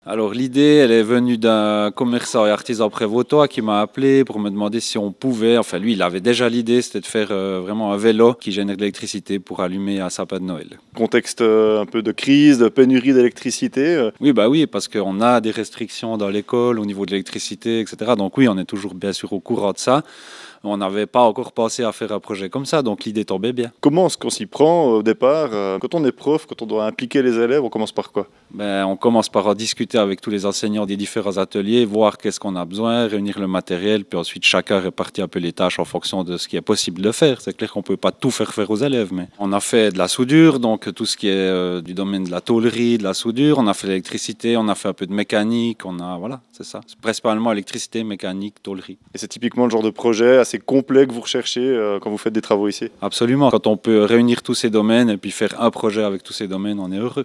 Alors l'idée, elle est venue d'un commerçant et artisan prévôtois qui m'a appelé pour me demander si on pouvait, enfin lui il avait déjà l'idée, c'était de faire vraiment un vélo qui génère de l'électricité pour allumer un sapin de Noël. Contexte un peu de crise, de pénurie d'électricité. Oui, bah oui, parce qu'on a des restrictions dans l'école au niveau de l'électricité, etc. Donc oui, on est toujours bien sûr au courant de ça. On n'avait pas encore pensé à faire un projet comme ça, donc l'idée tombait bien. Comment est-ce qu'on s'y prend au départ? Quand on est prof, quand on doit impliquer les élèves, on commence par quoi? Ben, on commence par en discuter avec tous les enseignants des différents ateliers, voir qu'est-ce qu'on a besoin, réunir le matériel, puis ensuite chacun répartit un peu les tâches en fonction de ce qui est possible de faire. C'est clair qu'on ne peut pas tout faire aux élèves, mais on a fait de la soudure, donc tout ce qui est du domaine de la tôlerie, de la soudure, on a fait l'électricité, on a fait un peu de mécanique, voilà, c'est ça. C'est principalement électricité, mécanique, tôlerie. Et c'est typiquement le genre de projet assez complet que vous recherchez quand vous faites des travaux ici? Absolument. Quand on peut réunir tous ces domaines et puis faire un projet avec tous ces domaines, on est heureux.